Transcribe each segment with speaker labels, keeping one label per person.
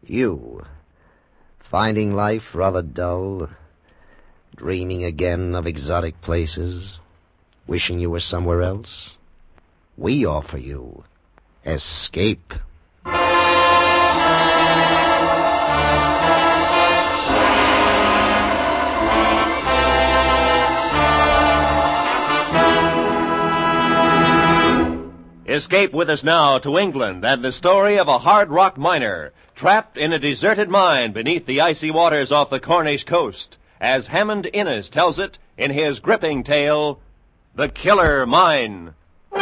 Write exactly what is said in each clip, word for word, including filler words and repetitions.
Speaker 1: You, finding life rather dull, dreaming again of exotic places, wishing you were somewhere else? We offer you escape.
Speaker 2: Escape with us now to England and the story of a hard rock miner trapped in a deserted mine beneath the icy waters off the Cornish coast, as Hammond Innes tells it in his gripping tale, The Killer Mine.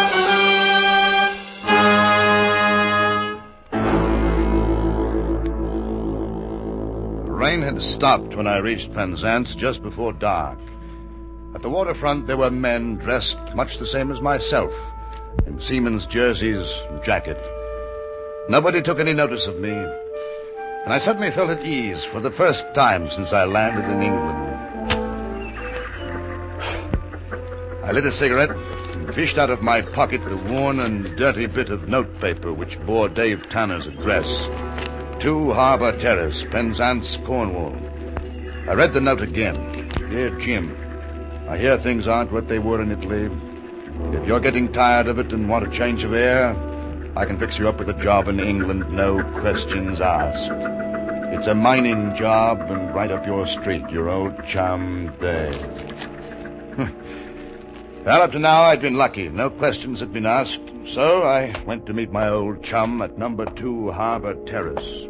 Speaker 3: The rain had stopped when I reached Penzance just before dark. At the waterfront there were men dressed much the same as myself, in seamen's jerseys and jacket. Nobody took any notice of me, and I suddenly felt at ease for the first time since I landed in England. I lit a cigarette and fished out of my pocket the worn and dirty bit of notepaper which bore Dave Tanner's address. Two Harbour Terrace, Penzance, Cornwall. I read the note again. Dear Jim, I hear things aren't what they were in Italy. If you're getting tired of it and want a change of air, I can fix you up with a job in England, no questions asked. It's a mining job and right up your street, your old chum, Dave. Well, up to now I'd been lucky. No questions had been asked. So I went to meet my old chum at number two Harbour Terrace.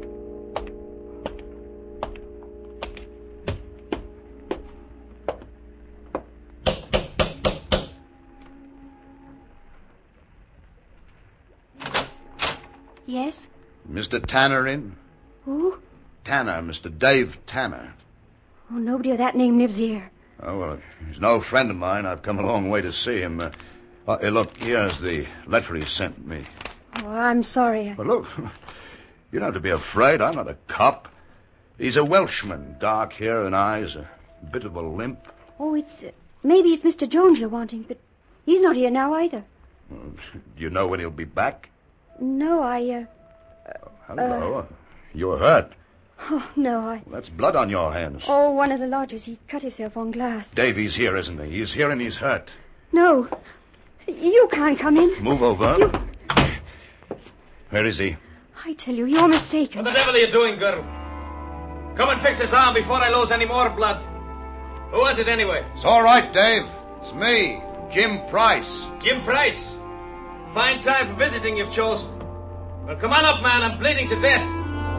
Speaker 4: Yes?
Speaker 3: Mister Tanner in?
Speaker 4: Who?
Speaker 3: Tanner, Mister Dave Tanner.
Speaker 4: Oh, nobody of that name lives here.
Speaker 3: Oh, well, he's no friend of mine. I've come a long way to see him. Uh, uh, hey, look, here's the letter he sent me.
Speaker 4: Oh, I'm sorry.
Speaker 3: But look, you don't have to be afraid. I'm not a cop. He's a Welshman, dark hair and eyes, a bit of a limp.
Speaker 4: Oh, it's... Uh, maybe it's Mister Jones you're wanting, but he's not here now either.
Speaker 3: Uh, do you know when he'll be back?
Speaker 4: No, I, uh...
Speaker 3: uh Hello. Uh, You're hurt.
Speaker 4: Oh, no, I...
Speaker 3: Well, that's blood on your hands.
Speaker 4: Oh, one of the lodgers. He cut himself on glass.
Speaker 3: Davy's here, isn't he? He's here and he's hurt.
Speaker 4: No. You can't come in.
Speaker 3: Move over.
Speaker 4: You...
Speaker 3: Where is he?
Speaker 4: I tell you, you're mistaken.
Speaker 5: What the devil are you doing, girl? Come and fix his arm before I lose any more blood. Who was it, anyway?
Speaker 3: It's all right, Dave. It's me, Jim Price.
Speaker 5: Jim Price? Fine time for visiting you've chosen. Well, come on up, man. I'm bleeding to death.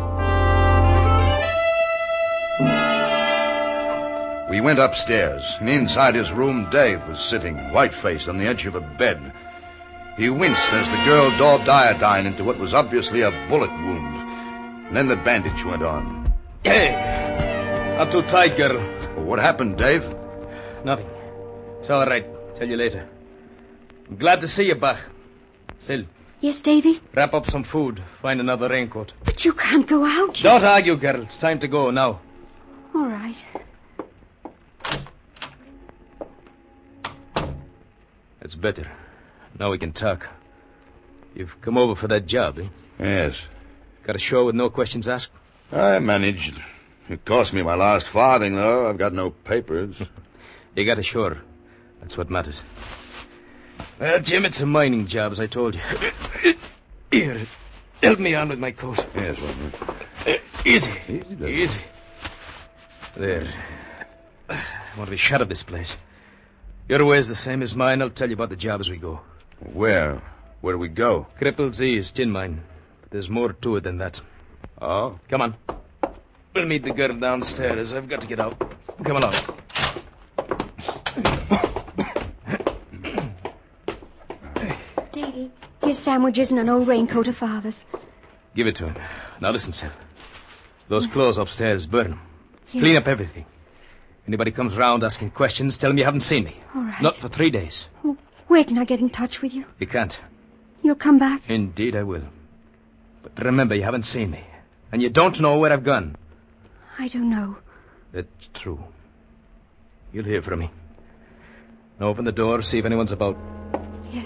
Speaker 3: We went upstairs, and inside his room, Dave was sitting, white-faced, on the edge of a bed. He winced as the girl daubed iodine into what was obviously a bullet wound. And then the bandage went on.
Speaker 5: Hey, not too tight, girl.
Speaker 3: Well, what happened, Dave?
Speaker 5: Nothing. It's all right. Tell you later. I'm glad to see you, Bach. Still.
Speaker 4: Yes, Davy?
Speaker 5: Wrap up some food. Find another raincoat.
Speaker 4: But you can't go out.
Speaker 5: Don't argue, girl. It's time to go now.
Speaker 4: All right.
Speaker 5: That's better. Now we can talk. You've come over for that job, eh?
Speaker 3: Yes.
Speaker 5: Got ashore with no questions asked?
Speaker 3: I managed. It cost me my last farthing, though. I've got no papers.
Speaker 5: You got ashore. That's what matters. Well, Jim, it's a mining job, as I told you. Here, help me on with my coat.
Speaker 3: Yes, well,
Speaker 5: uh, Easy.
Speaker 3: Easy, Dave.
Speaker 5: Easy. There. I want to be shut of this place. Your way's the same as mine. I'll tell you about the job as we go.
Speaker 3: Where? Where do we go?
Speaker 5: Crippled Z's tin mine. But there's more to it than that.
Speaker 3: Oh?
Speaker 5: Come on. We'll meet the girl downstairs. I've got to get out. Come along.
Speaker 4: Davy, here's sandwiches and an old raincoat of Father's.
Speaker 5: Give it to him. Now listen, Sal. Those clothes upstairs, burn them.
Speaker 4: Yeah.
Speaker 5: Clean up everything. Anybody comes round asking questions, tell them you haven't seen me.
Speaker 4: All right.
Speaker 5: Not for three days.
Speaker 4: Oh, where can I get in touch with you?
Speaker 5: You can't.
Speaker 4: You'll come back?
Speaker 5: Indeed I will. But remember, you haven't seen me. And you don't know where I've gone.
Speaker 4: I don't know.
Speaker 5: That's true. You'll hear from me. Now open the door, see if anyone's about.
Speaker 4: Yes.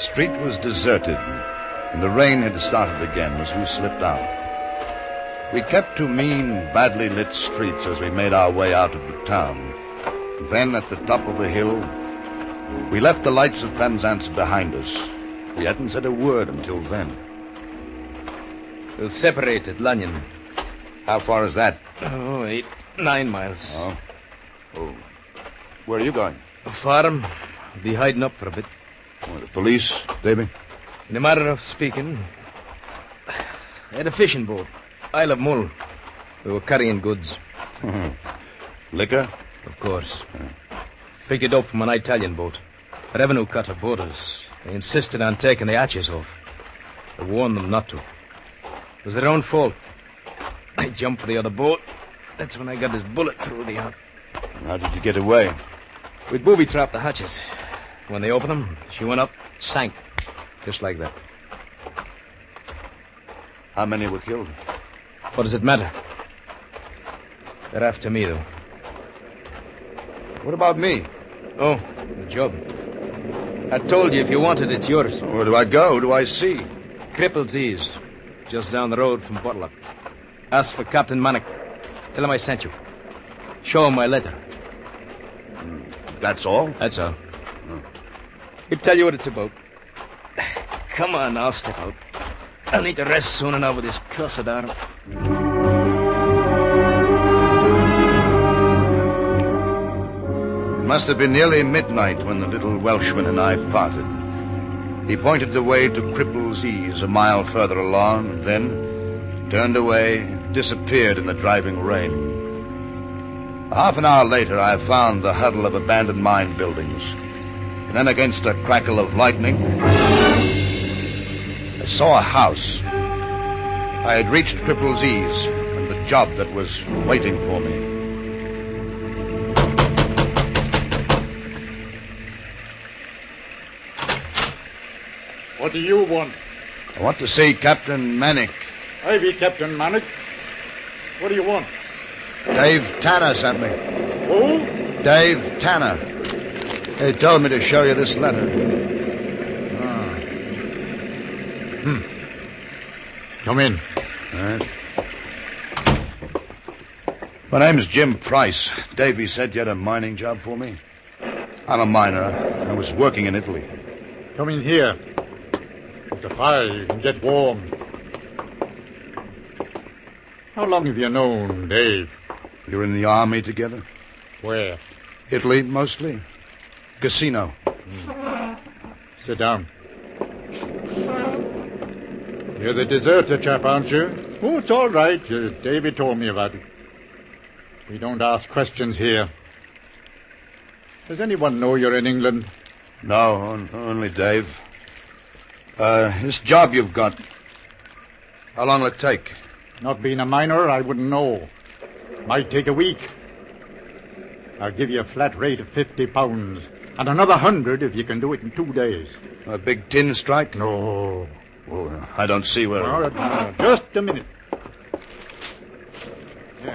Speaker 3: street was deserted, and the rain had started again as we slipped out. We kept to mean, badly lit streets as we made our way out of the town. Then, at the top of a hill, we left the lights of Penzance behind us. We hadn't said a word until then.
Speaker 5: We'll separate at Lanyon.
Speaker 3: How far is that?
Speaker 5: Oh, eight, nine miles.
Speaker 3: Oh. Oh. Where are you going?
Speaker 5: A farm. I'll be hiding up for a bit.
Speaker 3: Oh, the police, Davy?
Speaker 5: In a matter of speaking, I had a fishing boat, Isle of Mull. We were carrying goods.
Speaker 3: Liquor?
Speaker 5: Of course. Picked it up from an Italian boat. A revenue cutter bought us. They insisted on taking the hatches off. I warned them not to. It was their own fault. I jumped for the other boat. That's when I got this bullet through the heart.
Speaker 3: How did you get away?
Speaker 5: We'd booby-trapped the hatches. When they opened them, she went up, sank. Just like that.
Speaker 3: How many were killed?
Speaker 5: What does it matter? They're after me, though.
Speaker 3: What about me?
Speaker 5: Oh, the job. I told you if you want it, it's yours.
Speaker 3: Where do I go? Who do I see?
Speaker 5: Crippled's Ease. Just down the road from Butler. Ask for Captain Manick. Tell him I sent you. Show him my letter.
Speaker 3: That's all?
Speaker 5: That's all. Oh. He'll tell you what it's about. Come on, I'll step out. I'll need to rest soon enough with this cussed arm.
Speaker 3: It must have been nearly midnight when the little Welshman and I parted. He pointed the way to Cripple's Ease a mile further along, and then turned away and disappeared in the driving rain. Half an hour later, I found the huddle of abandoned mine buildings. And then against a crackle of lightning, I saw a house. I had reached Cripple's Ease and the job that was waiting for me.
Speaker 6: What do you want?
Speaker 3: I want to see Captain Manick.
Speaker 6: I be Captain Manick. What do you want?
Speaker 3: Dave Tanner sent me.
Speaker 6: Who?
Speaker 3: Dave Tanner. He told me to show you this letter.
Speaker 6: Ah. Hmm. Come in.
Speaker 3: All right. My name's Jim Price. Davy said you had a mining job for me. I'm a miner. I was working in Italy.
Speaker 6: Come in here. There's a fire. You can get warm. How long have you known Dave?
Speaker 3: You were in the army together?
Speaker 6: Where?
Speaker 3: Italy, mostly. Casino.
Speaker 6: Mm. Sit down. You're the deserter chap, aren't you? Oh, it's all right. Uh, David told me about it. We don't ask questions here. Does anyone know you're in England?
Speaker 3: No, on, only Dave. Uh, this job you've got, how long will it take?
Speaker 6: Not being a miner, I wouldn't know. Might take a week. I'll give you a flat rate of fifty pounds, and another hundred if you can do it in two days.
Speaker 3: A big tin strike?
Speaker 6: No.
Speaker 3: Well, I don't see where...
Speaker 6: All right, uh, just a minute. Yeah.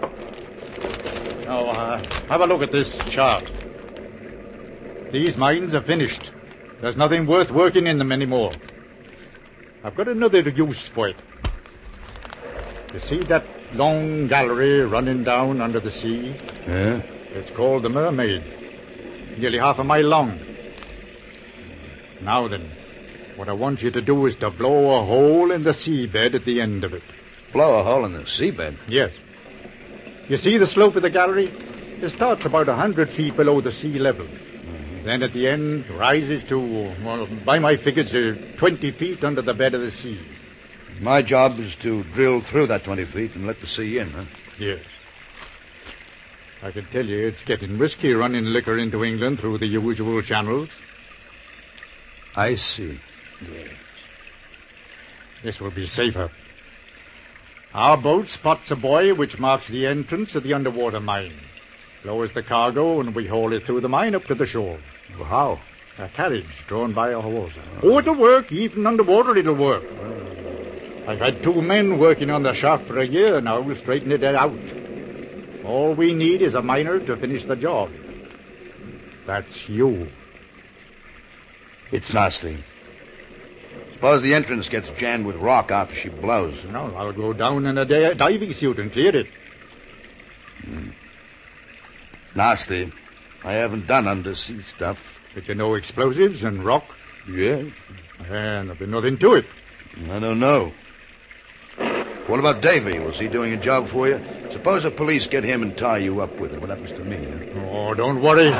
Speaker 6: Now, uh, have a look at this chart. These mines are finished. There's nothing worth working in them anymore. I've got another use for it. You see that long gallery running down under the sea?
Speaker 3: Yeah?
Speaker 6: It's called the Mermaid. Nearly half a mile long. Now then, what I want you to do is to blow a hole in the seabed at the end of it.
Speaker 3: Blow a hole in the seabed?
Speaker 6: Yes. You see the slope of the gallery? It starts about a hundred feet below the sea level. Mm-hmm. Then at the end rises to, well, by my figures, uh, twenty feet under the bed of the sea.
Speaker 3: My job is to drill through that twenty feet and let the sea in, huh?
Speaker 6: Yes. I can tell you it's getting risky running liquor into England through the usual channels.
Speaker 3: I see.
Speaker 6: Yes. This will be safer. Our boat spots a buoy which marks the entrance of the underwater mine. Lowers the cargo and we haul it through the mine up to the shore.
Speaker 3: Well, how?
Speaker 6: A carriage drawn by a horse. Oh, it'll work. Even underwater it'll work. I've had two men working on the shaft for a year now, straightening it out. All we need is a miner to finish the job. That's you.
Speaker 3: It's nasty. Suppose the entrance gets jammed with rock after she blows.
Speaker 6: No, I'll go down in a di- diving suit and clear it.
Speaker 3: Mm. It's nasty. I haven't done undersea stuff.
Speaker 6: But you know explosives and rock?
Speaker 3: Yeah.
Speaker 6: And there'll be nothing to it.
Speaker 3: I don't know. What about Davy? Was he doing a job for you? Suppose the police get him and tie you up with it. What happens to me? Huh?
Speaker 6: Oh, don't worry.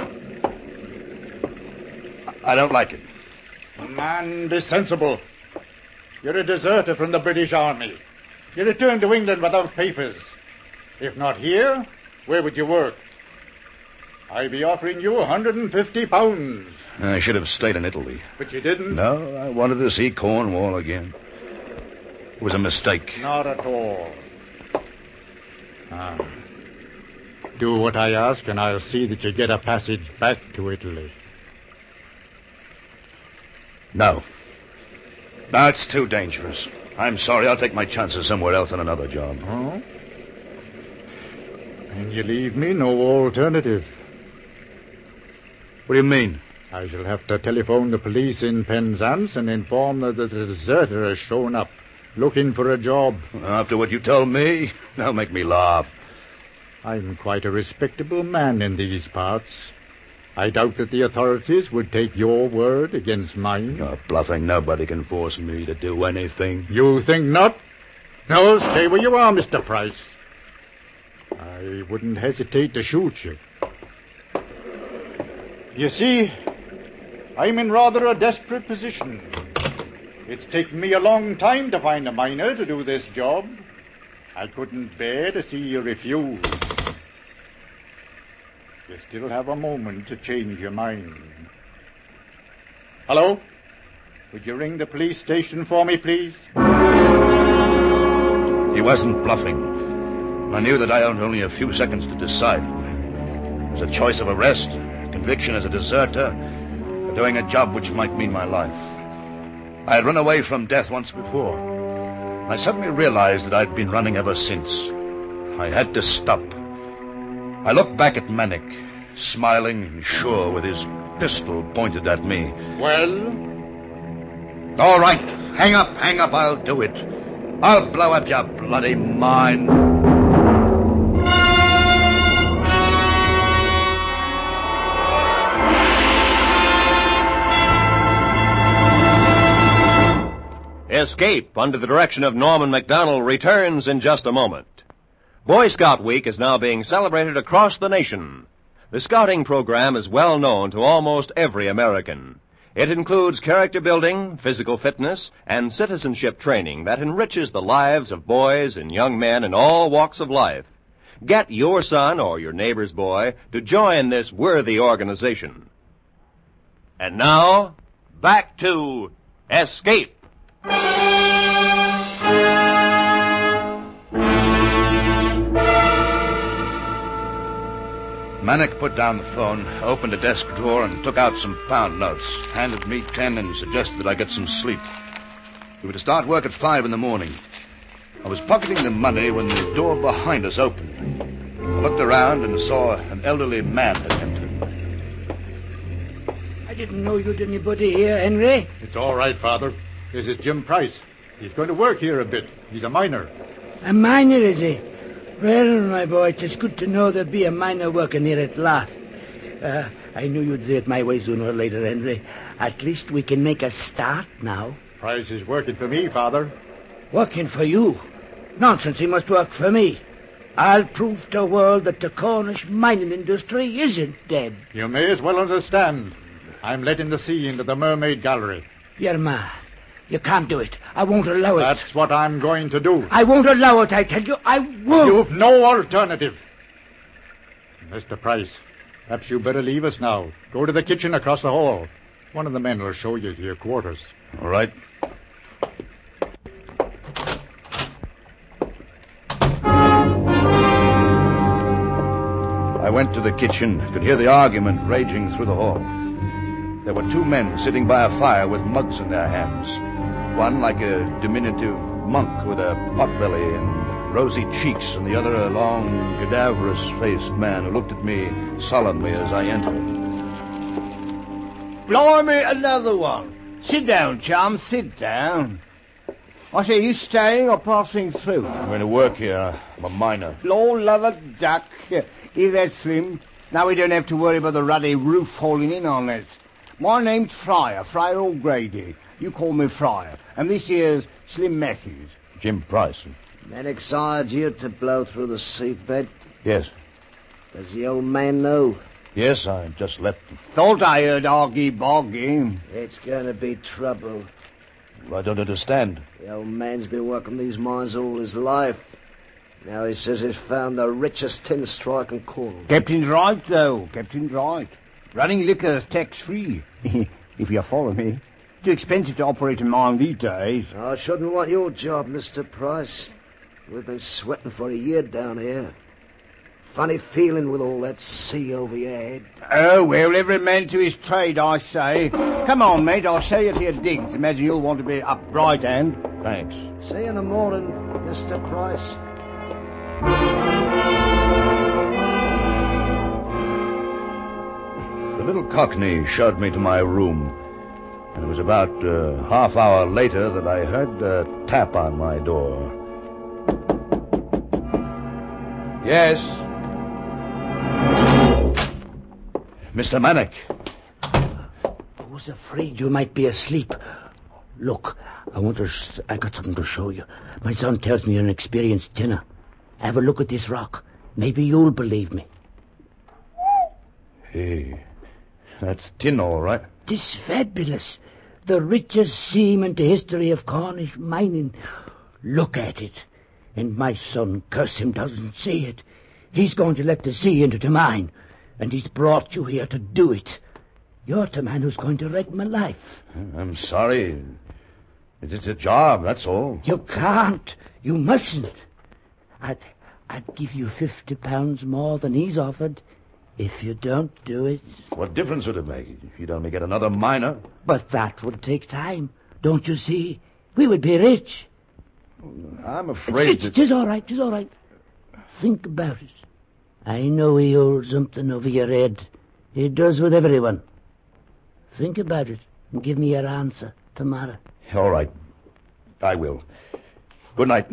Speaker 3: I don't like it.
Speaker 6: Man, be sensible. You're a deserter from the British Army. You returned to England without papers. If not here, where would you work? I'd be offering you one hundred fifty pounds.
Speaker 3: I should have stayed in Italy.
Speaker 6: But you didn't?
Speaker 3: No, I wanted to see Cornwall again. It was a mistake.
Speaker 6: Not at all. Ah. Do what I ask, and I'll see that you get a passage back to Italy.
Speaker 3: No. No, it's too dangerous. I'm sorry. I'll take my chances somewhere else on another job.
Speaker 6: Oh? And you leave me no alternative.
Speaker 3: What do you mean?
Speaker 6: I shall have to telephone the police in Penzance and inform them that a deserter has shown up, looking for a job.
Speaker 3: After what you told me? That'll make me laugh.
Speaker 6: I'm quite a respectable man in these parts. I doubt that the authorities would take your word against mine.
Speaker 3: You're bluffing. Nobody can force me to do anything.
Speaker 6: You think not? No, stay where you are, Mister Price. I wouldn't hesitate to shoot you. You see, I'm in rather a desperate position. It's taken me a long time to find a miner to do this job. I couldn't bear to see you refuse. You still have a moment to change your mind. Hello? Would you ring the police station for me, please?
Speaker 3: He wasn't bluffing. I knew that I owned only a few seconds to decide. It was a choice of arrest, conviction as a deserter, or doing a job which might mean my life. I had run away from death once before. I suddenly realized that I'd been running ever since. I had to stop. I looked back at Manick, smiling and sure with his pistol pointed at me.
Speaker 6: Well?
Speaker 3: All right, hang up, hang up, I'll do it. I'll blow up your bloody mind.
Speaker 2: Escape, under the direction of Norman Macdonald, returns in just a moment. Boy Scout Week is now being celebrated across the nation. The Scouting program is well known to almost every American. It includes character building, physical fitness, and citizenship training that enriches the lives of boys and young men in all walks of life. Get your son or your neighbor's boy to join this worthy organization. And now, back to Escape.
Speaker 3: Manick put down the phone, opened a desk drawer, and took out some pound notes, handed me ten, and suggested that I get some sleep. We were to start work at five in the morning. I was pocketing the money when the door behind us opened. I looked around and saw an elderly man had entered.
Speaker 7: I didn't know you'd anybody here, Henry.
Speaker 6: It's all right, Father. This is Jim Price. He's going to work here a bit. He's a miner.
Speaker 7: A miner, is he? Well, my boy, it's good to know there'll be a miner working here at last. Uh, I knew you'd say it my way sooner or later, Henry. At least we can make a start now.
Speaker 6: Price is working for me, Father.
Speaker 7: Working for you? Nonsense, he must work for me. I'll prove to the world that the Cornish mining industry isn't dead.
Speaker 6: You may as well understand. I'm letting the sea into the Mermaid Gallery.
Speaker 7: You're mad. You can't do it. I won't allow it.
Speaker 6: That's what I'm going to do.
Speaker 7: I won't allow it, I tell you. I won't.
Speaker 6: You've no alternative. Mister Price, perhaps you better leave us now. Go to the kitchen across the hall. One of the men will show you to your quarters.
Speaker 3: All right. I went to the kitchen, could hear the argument raging through the hall. There were two men sitting by a fire with mugs in their hands. One like a diminutive monk with a potbelly and rosy cheeks, and the other a long, cadaverous-faced man who looked at me solemnly as I entered.
Speaker 8: Blimey, another one. Sit down, chum, sit down. I say, you staying or passing through?
Speaker 3: I'm going to work here. I'm a miner.
Speaker 8: Lord love a duck. Hear that, Slim? Now we don't have to worry about the ruddy roof falling in on us. My name's Fryer, Fryer O'Grady. You call me Fryer. And this here's Slim Matthews.
Speaker 3: Jim Price.
Speaker 1: Mannix hired you to blow through the seabed.
Speaker 3: Yes.
Speaker 1: Does the old man know?
Speaker 3: Yes, I just left him.
Speaker 8: Thought I heard argy-bargy.
Speaker 1: It's going to be trouble.
Speaker 3: I don't understand.
Speaker 1: The old man's been working these mines all his life. Now he says he's found the richest tin strike in Cornwall.
Speaker 8: Captain's right, though. Captain's right. Running liquor's tax-free, if you follow me. Too expensive to operate a mine these days.
Speaker 1: I shouldn't want your job, Mister Price. We've been sweating for a year down here. Funny feeling with all that sea over your head.
Speaker 8: Oh, well, every man to his trade, I say. Come on, mate, I'll show you to your digs. Imagine you'll want to be up right hand.
Speaker 3: Thanks.
Speaker 1: See you in the morning, Mister Price.
Speaker 3: The little cockney showed me to my room, and it was about a half hour later that I heard a tap on my door. Yes? Mister Manick.
Speaker 7: I was afraid you might be asleep. Look, I want to... Sh- I got something to show you. My son tells me you're an experienced tinner. Have a look at this rock. Maybe you'll believe me.
Speaker 3: Hey, that's tin, all right.
Speaker 7: This fabulous. The richest seam in the history of Cornish mining. Look at it. And my son, curse him, doesn't see it. He's going to let the sea into the mine. And he's brought you here to do it. You're the man who's going to wreck my life.
Speaker 3: I'm sorry. It's a job, that's all.
Speaker 7: You can't. You mustn't. I'd, I'd give you fifty pounds more than he's offered if you don't do it.
Speaker 3: What difference would it make if you'd only get another miner?
Speaker 7: But that would take time. Don't you see? We would be rich.
Speaker 3: I'm afraid
Speaker 7: It's,
Speaker 3: that...
Speaker 7: it's all right, it's all right. Think about it. I know he holds something over your head. He does with everyone. Think about it and give me your answer tomorrow.
Speaker 3: All right. I will. Good night.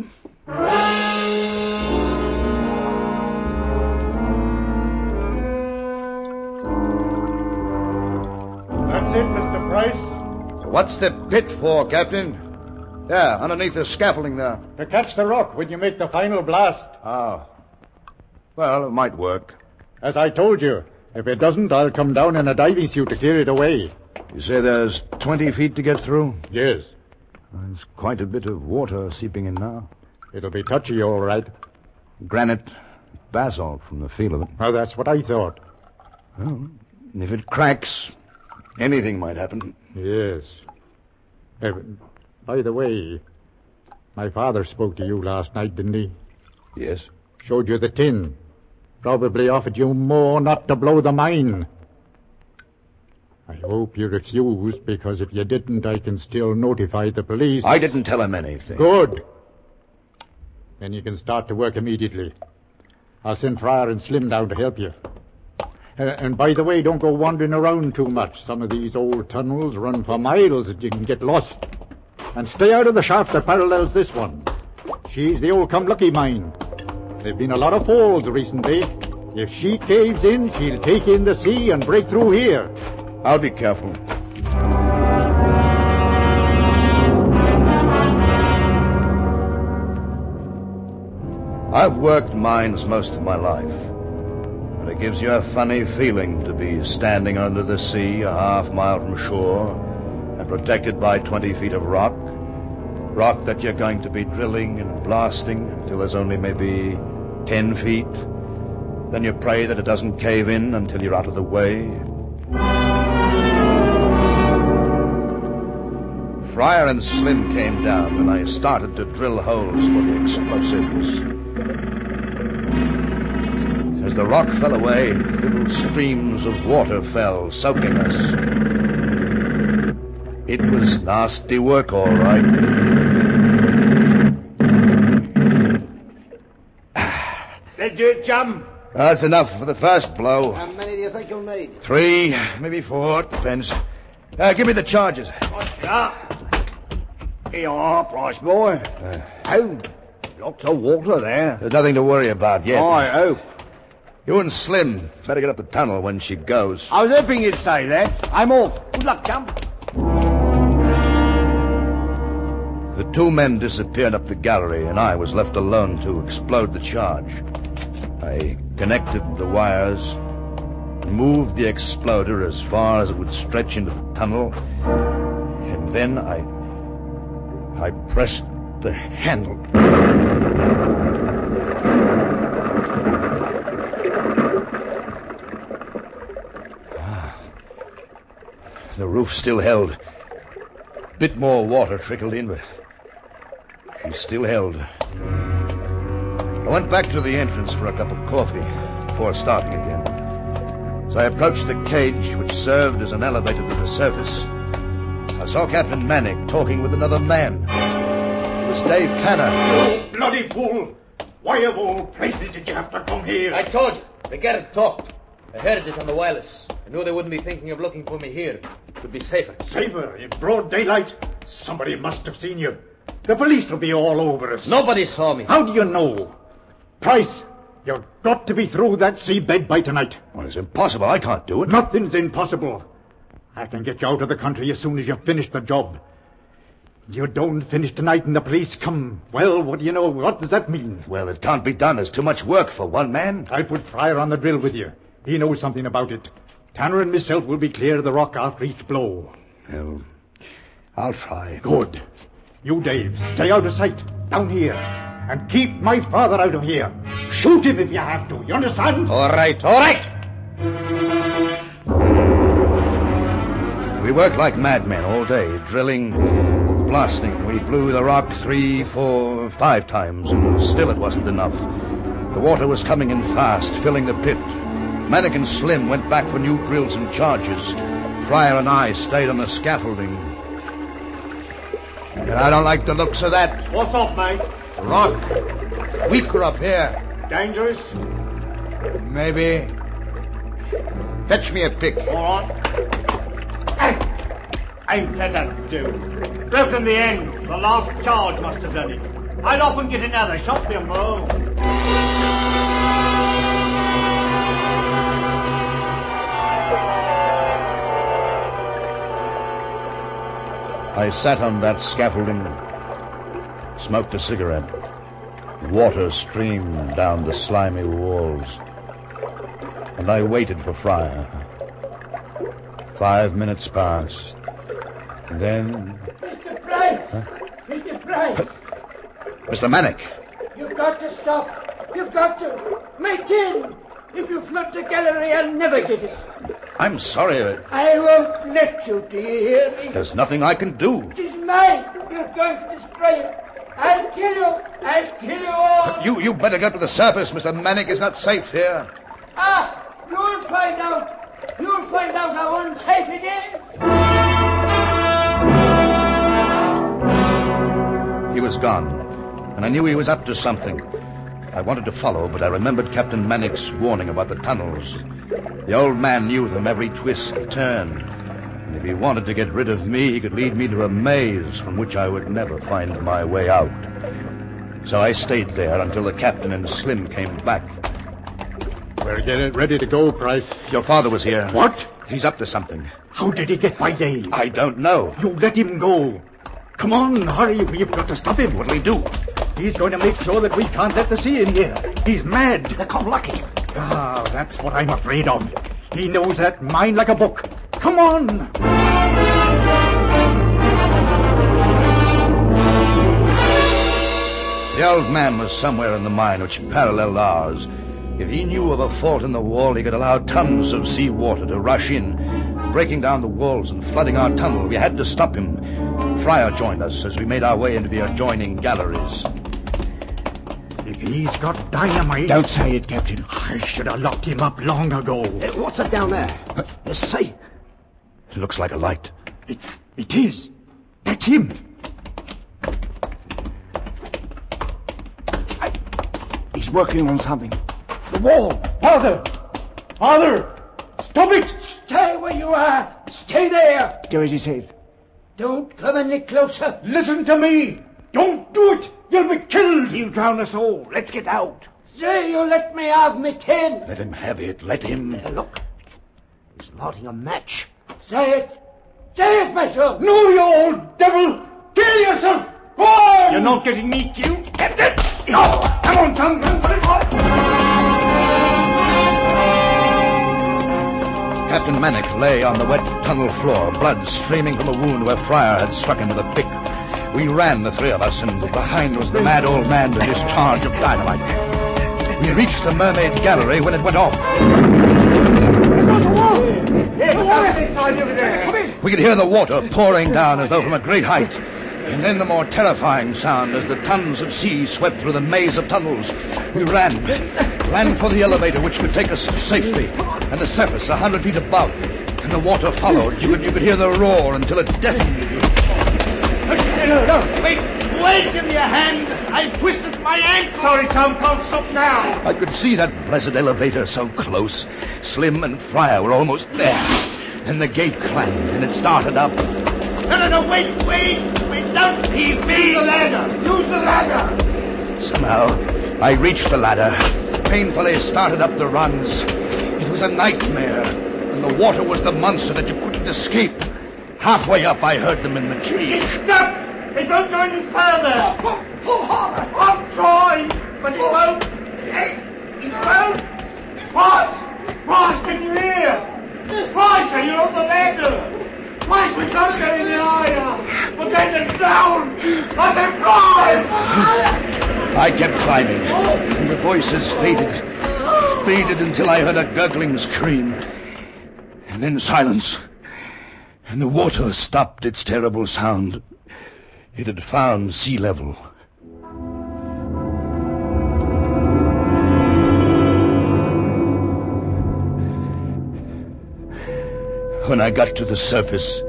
Speaker 6: That's it, Mister Price.
Speaker 3: What's the pit for, Captain? There, underneath the scaffolding there.
Speaker 6: To catch the rock when you make the final blast.
Speaker 3: Ah. Well, it might work.
Speaker 6: As I told you, if it doesn't, I'll come down in a diving suit to clear it away.
Speaker 3: You say there's twenty feet to get through?
Speaker 6: Yes.
Speaker 3: There's quite a bit of water seeping in now.
Speaker 6: It'll be touchy, all right.
Speaker 3: Granite, basalt from the feel of it.
Speaker 6: Well, that's what I thought.
Speaker 3: Well, if it cracks, anything might happen.
Speaker 6: Yes. Uh, by the way, my father spoke to you last night, didn't he?
Speaker 3: Yes.
Speaker 6: Showed you the tin. Probably offered you more not to blow the mine. I hope you refused, because if you didn't, I can still notify the police.
Speaker 3: I didn't tell him anything.
Speaker 6: Good. Then you can start to work immediately. I'll send Fryer and Slim down to help you. Uh, and by the way, don't go wandering around too much. Some of these old tunnels run for miles and you can get lost. And stay out of the shaft that parallels this one. She's the old Cumlucky mine. There've been a lot of falls recently. If she caves in, she'll take in the sea and break through here.
Speaker 3: I'll be careful. I've worked mines most of my life. But it gives you a funny feeling to be standing under the sea a half mile from shore and protected by twenty feet of rock. Rock that you're going to be drilling and blasting until there's only maybe ten feet. Then you pray that it doesn't cave in until you're out of the way. Fryer and Slim came down and I started to drill holes for the explosives. As the rock fell away, little streams of water fell, soaking us. It was nasty work, all right.
Speaker 8: Let's do it, chum.
Speaker 3: That's enough for the first blow.
Speaker 1: How many do you think you'll need?
Speaker 3: Three, maybe four, depends. Uh, give me the charges.
Speaker 8: I'll Ah. Here you are, Price boy. Uh, oh, lots of water there.
Speaker 3: There's nothing to worry about yet.
Speaker 8: I hope.
Speaker 3: You and Slim better get up the tunnel when she goes.
Speaker 8: I was hoping you'd say that. I'm off. Good luck, chum.
Speaker 3: The two men disappeared up the gallery, and I was left alone to explode the charge. I connected the wires, moved the exploder as far as it would stretch into the tunnel, and then I... I pressed the handle. The roof still held. A bit more water trickled in, but she still held. I went back to the entrance for a cup of coffee before starting again. As I approached the cage, which served as an elevator to the surface, I saw Captain Manick talking with another man. It was Dave Tanner.
Speaker 6: You bloody fool! Why of all places did you have to come here?
Speaker 5: I told you. The Garrett talked. I heard it on the wireless. I knew they wouldn't be thinking of looking for me here. It would be safer.
Speaker 6: Safer? In broad daylight? Somebody must have seen you. The police will be all over us.
Speaker 5: Nobody saw me.
Speaker 6: How do you know? Price, you've got to be through that seabed by tonight.
Speaker 3: Well, it's impossible. I can't do it.
Speaker 6: Nothing's impossible. I can get you out of the country as soon as you've finished the job. You don't finish tonight and the police come. Well, what do you know? What does that mean?
Speaker 3: Well, it can't be done. There's too much work for one man.
Speaker 6: I'll put Fryer on the drill with you. He knows something about it. Tanner and myself will be clear of the rock after each blow.
Speaker 3: Well, I'll try.
Speaker 6: Good. You, Dave, stay out of sight, down here. And keep my father out of here. Shoot him if you have to. You understand?
Speaker 5: All right, all right.
Speaker 3: We worked like madmen all day, drilling, blasting. We blew the rock three, four, five times, and still it wasn't enough. The water was coming in fast, filling the pit. Manick and Slim went back for new drills and charges. Fryer and I stayed on the scaffolding. And I don't like the looks of that.
Speaker 6: What's up, mate?
Speaker 3: Rock. Weaker up here.
Speaker 6: Dangerous?
Speaker 3: Maybe. Fetch me a pick.
Speaker 8: All right. Ain't that a do? Broken the end. The last charge must have done it. I'll often get another shot, you know.
Speaker 3: I sat on that scaffolding, smoked a cigarette. Water streamed down the slimy walls. And I waited for Fryer. Five minutes passed. And then...
Speaker 7: Mister Price! Huh? Mister Price!
Speaker 3: Mister Manick!
Speaker 7: You've got to stop. You've got to. My tin! If you flood the gallery, I'll never get it.
Speaker 3: I'm sorry. Uh...
Speaker 7: I won't let you, do you hear me?
Speaker 3: There's nothing I can do.
Speaker 7: It is mine. You're going to destroy it. I'll kill you. I'll kill you all.
Speaker 3: You, you better get to the surface. Mister Manick is not safe here.
Speaker 7: Ah, you'll find out. You'll find out how unsafe it is.
Speaker 3: He was gone, and I knew he was up to something. I wanted to follow, but I remembered Captain Manick's warning about the tunnels. The old man knew them, every twist, turn. And if he wanted to get rid of me, he could lead me to a maze from which I would never find my way out. So I stayed there until the captain and Slim came back.
Speaker 6: We're getting ready to go, Price.
Speaker 3: Your father was here.
Speaker 6: What?
Speaker 3: He's up to something.
Speaker 6: How did he get by Dave?
Speaker 3: I don't know.
Speaker 6: You let him go. Come on, hurry. We've got to stop him.
Speaker 3: What'll he do?
Speaker 6: He's going to make sure that we can't let the sea in here. He's mad.
Speaker 8: They come lucky.
Speaker 6: Ah, that's what I'm afraid of. He knows that mine like a book. Come on!
Speaker 3: The old man was somewhere in the mine which paralleled ours. If he knew of a fault in the wall, he could allow tons of sea water to rush in, breaking down the walls and flooding our tunnel. We had to stop him. Fryer joined us as we made our way into the adjoining galleries.
Speaker 6: If he's got dynamite...
Speaker 8: Don't say it, Captain.
Speaker 6: I should have locked him up long ago.
Speaker 8: Uh, what's that down there? Uh, uh, say...
Speaker 3: It looks like a light.
Speaker 6: It, it is. That's him.
Speaker 8: I, he's working on something. The wall.
Speaker 6: Father! Father! Stop it!
Speaker 7: Stay where you are. Stay there.
Speaker 8: Do as he said.
Speaker 7: Don't come any closer.
Speaker 8: Listen to me. Don't do it. You'll be killed. He'll drown us all. Let's get out.
Speaker 7: Say you let me have me tin.
Speaker 3: Let him have it. Let him.
Speaker 1: Uh, look. He's lighting a match.
Speaker 7: Say it. Say it, my son.
Speaker 8: No, you old devil. Kill yourself. Go on. You're not getting me killed. Get it. Oh, come on, Tom. Run for it.
Speaker 3: Captain Manick lay on the wet tunnel floor, blood streaming from a wound where Fryer had struck him with a pick. We ran, the three of us, and behind was the mad old man with his charge of dynamite. We reached the mermaid gallery when it went off. We could hear the water pouring down as though from a great height, and then the more terrifying sound as the tons of sea swept through the maze of tunnels. We ran, ran for the elevator which could take us to safety, and the surface a hundred feet above, and the water followed. You could, you could hear the roar until it deafened you.
Speaker 8: No, no, wait, wait, give me a hand. I've twisted my ankle. Sorry, Tom, can't stop now.
Speaker 3: I could see that blessed elevator so close. Slim and Fryer were almost there. Then the gate clanged, and it started up.
Speaker 8: No, no, no, wait, wait, wait, don't leave me. Use the ladder, use the ladder.
Speaker 3: Somehow, I reached the ladder, painfully started up the rungs. It was a nightmare, and the water was the monster that you couldn't escape. Halfway up, I heard them in the cage.
Speaker 8: It's stuck! It won't go any further! Pull, pull harder! I'm trying, but it won't! It won't! Price! Price, can you hear? Price, are you on the ladder? Price, we can't go any higher! We're going to drown! I said, Price!
Speaker 3: I kept climbing, and the voices faded, faded until I heard a gurgling scream. And then silence. And the water stopped its terrible sound. It had found sea level. When I got to the surface,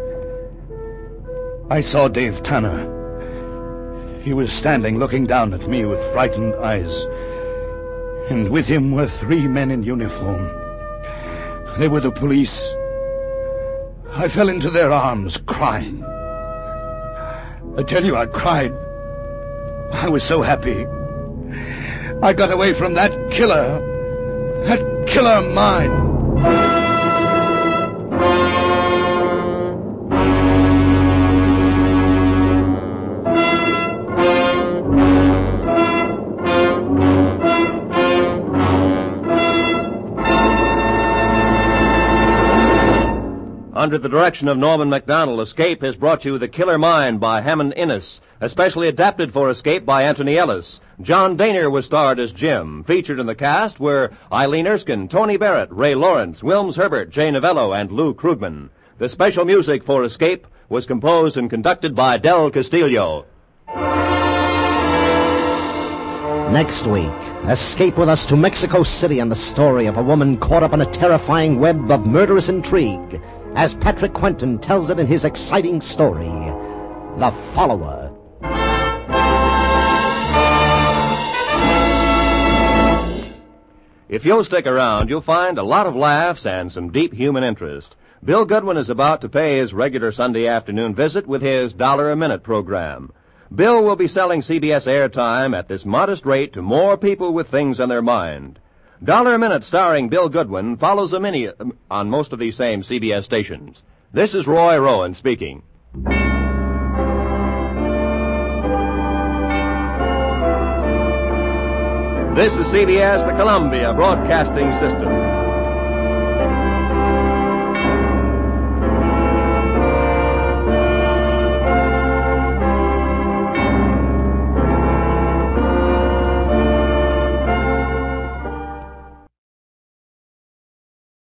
Speaker 3: I saw Dave Tanner. He was standing looking down at me with frightened eyes. And with him were three men in uniform. They were the police. I fell into their arms, crying. I tell you, I cried. I was so happy. I got away from that killer. That killer mine.
Speaker 2: Under the direction of Norman Macdonald, Escape has brought you The Killer Mine by Hammond Innes, especially adapted for Escape by Anthony Ellis. John Daner was starred as Jim. Featured in the cast were Eileen Erskine, Tony Barrett, Ray Lawrence, Wilms Herbert, Jay Novello, and Lou Krugman. The special music for Escape was composed and conducted by Del Castillo.
Speaker 1: Next week, escape with us to Mexico City and the story of a woman caught up in a terrifying web of murderous intrigue, as Patrick Quentin tells it in his exciting story, The Follower.
Speaker 2: If you'll stick around, you'll find a lot of laughs and some deep human interest. Bill Goodwin is about to pay his regular Sunday afternoon visit with his Dollar a Minute program. Bill will be selling C B S airtime at this modest rate to more people with things on their mind. Dollar a Minute starring Bill Goodwin follows a mini on most of these same C B S stations. This is Roy Rowan speaking. This is C B S, the Columbia Broadcasting System.